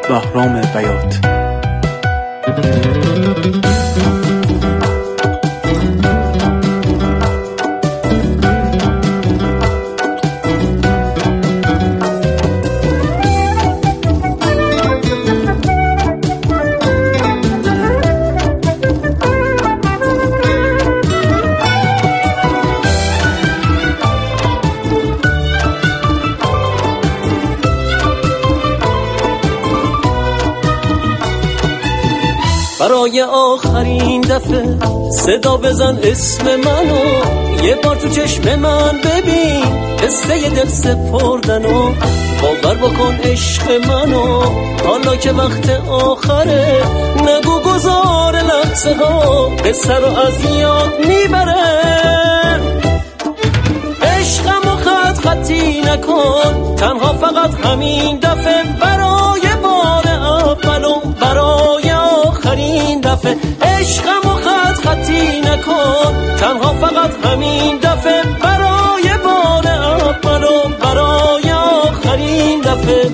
بهرام بیات. برای آخرین دفعه صدا بزن اسم منو، یه بار تو چشم من ببین قصه دل سپردنو، باور بکن عشق منو حالا که وقت آخره، نگو گذار لحظه ها قصه رو از یاد میبره. عشقمو خط خطی نکن، تنها فقط همین دفعه برای بار اولم، برای آخرین دفعه. عشقمو خط خطی نکن، تنها فقط همین دفعه برای بار اولم، برای آخرین دفعه.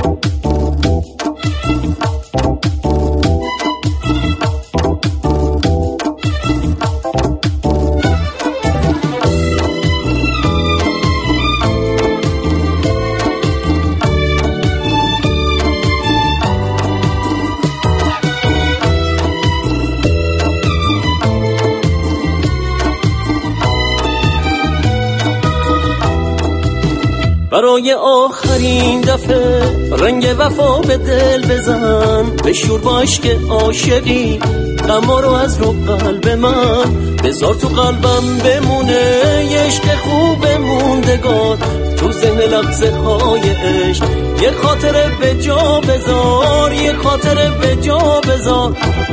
برای آخرین دفعه رنگ وفا به دل بزن، بشور با عشق عاشقی غما رو از رو قلب من، بذار تو قلبم بمونه یه عشق خوب موندگار، تو ذهن لحظه های عشق یه خاطره به جا بذار، یه خاطره به جا بذار.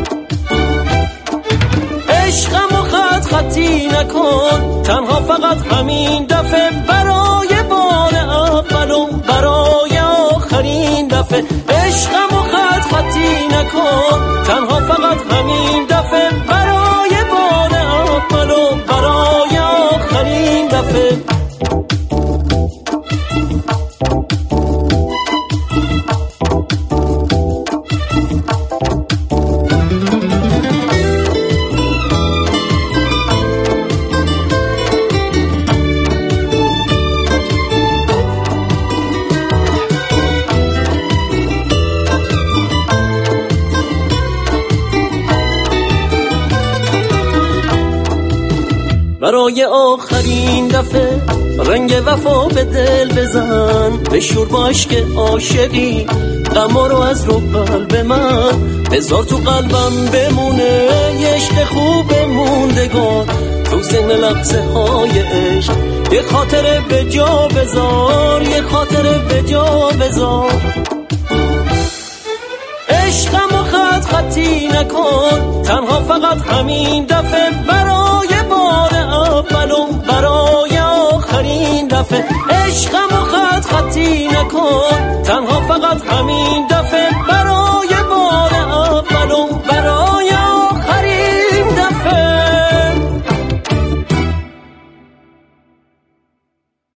عشقمو خط خطی نکن، تنها فقط همین دفعه برای بار اولم، برای آخرین دفعه. عشقمو خط خطی نکن، تنها فقط همین دفعه برای بار اولم، برای آخرین دفعه. برای آخرین دفعه رنگ وفا به دل بزن، بشور با عشق عاشقی غما رو از رو قلب من، بذار تو قلبم بمونه یه عشق خوب موندگار، تو ذهن لحظه های عشق یه خاطره به جا بذار، یه خاطره به جا بذار. عشقمو خط خطی نکن، تنها فقط همین دفعه برای بار اولم، برای آخرین دفعه. عشقمو خط خطی نکن، تنها فقط همین دفعه